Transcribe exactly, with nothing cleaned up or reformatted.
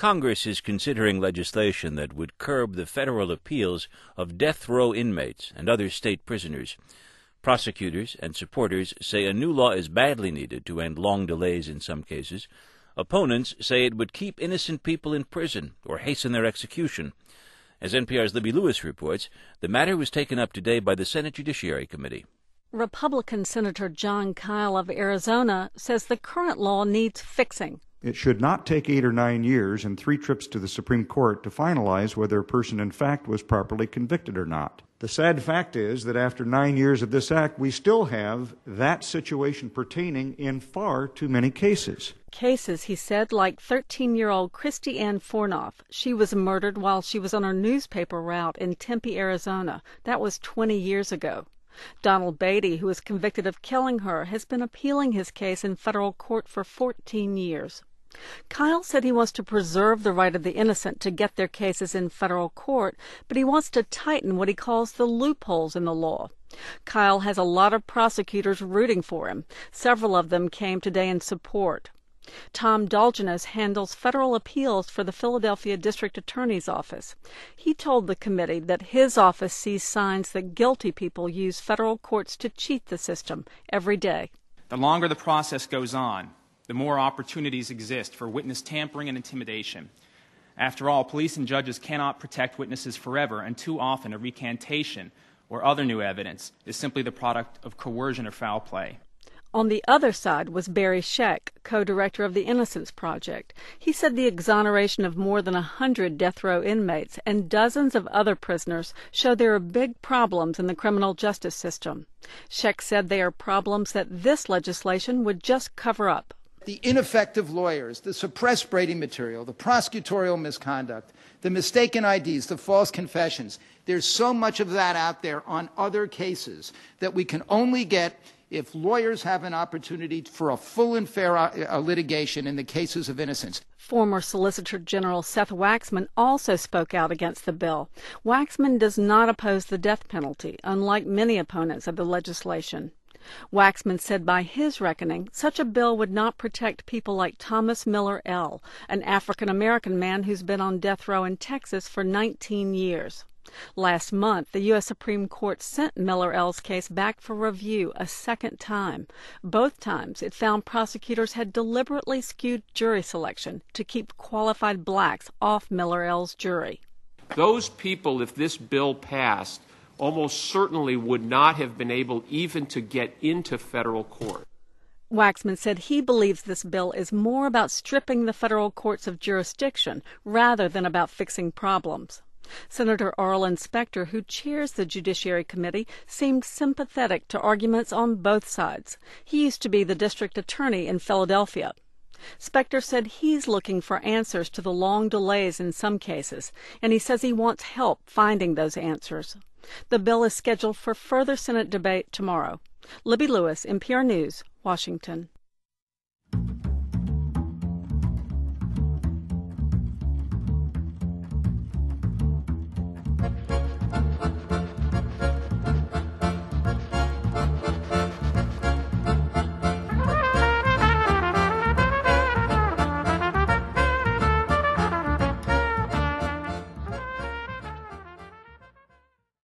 Congress is considering legislation that would curb the federal appeals of death row inmates and other state prisoners. Prosecutors and supporters say a new law is badly needed to end long delays in some cases. Opponents say it would keep innocent people in prison or hasten their execution. As N P R's Libby Lewis reports, the matter was taken up today by the Senate Judiciary Committee. Republican Senator Jon Kyl of Arizona says the current law needs fixing. It should not take eight or nine years and three trips to the Supreme Court to finalize whether a person in fact was properly convicted or not. The sad fact is that after nine years of this act, we still have that situation pertaining in far too many cases. Cases, he said, like thirteen-year-old Christy Ann Fornoff. She was murdered while she was on her newspaper route in Tempe, Arizona. That was twenty years ago. Donald Beatty, who was convicted of killing her, has been appealing his case in federal court for fourteen years. Kyl said he wants to preserve the right of the innocent to get their cases in federal court, but he wants to tighten what he calls the loopholes in the law. Kyl has a lot of prosecutors rooting for him. Several of them came today in support. Tom Dolgenos handles federal appeals for the Philadelphia District Attorney's Office. He told the committee that his office sees signs that guilty people use federal courts to cheat the system every day. The longer the process goes on, the more opportunities exist for witness tampering and intimidation. After all, police and judges cannot protect witnesses forever, and too often a recantation or other new evidence is simply the product of coercion or foul play. On the other side was Barry Scheck, co-director of the Innocence Project. He said the exoneration of more than a hundred death row inmates and dozens of other prisoners show there are big problems in the criminal justice system. Scheck said they are problems that this legislation would just cover up. The ineffective lawyers, the suppressed Brady material, the prosecutorial misconduct, the mistaken I Ds, the false confessions. There's so much of that out there on other cases that we can only get if lawyers have an opportunity for a full and fair uh, litigation in the cases of innocence. Former Solicitor General Seth Waxman also spoke out against the bill. Waxman does not oppose the death penalty, unlike many opponents of the legislation. Waxman said by his reckoning, such a bill would not protect people like Thomas Miller L., an African-American man who's been on death row in Texas for nineteen years. Last month, the U S Supreme Court sent Miller L's case back for review a second time. Both times, it found prosecutors had deliberately skewed jury selection to keep qualified blacks off Miller L's jury. Those people, if this bill passed, almost certainly would not have been able even to get into federal court. Waxman said he believes this bill is more about stripping the federal courts of jurisdiction rather than about fixing problems. Senator Arlen Specter, who chairs the Judiciary Committee, seemed sympathetic to arguments on both sides. He used to be the district attorney in Philadelphia. Specter said he's looking for answers to the long delays in some cases, and he says he wants help finding those answers. The bill is scheduled for further Senate debate tomorrow. Libby Lewis, N P R News, Washington.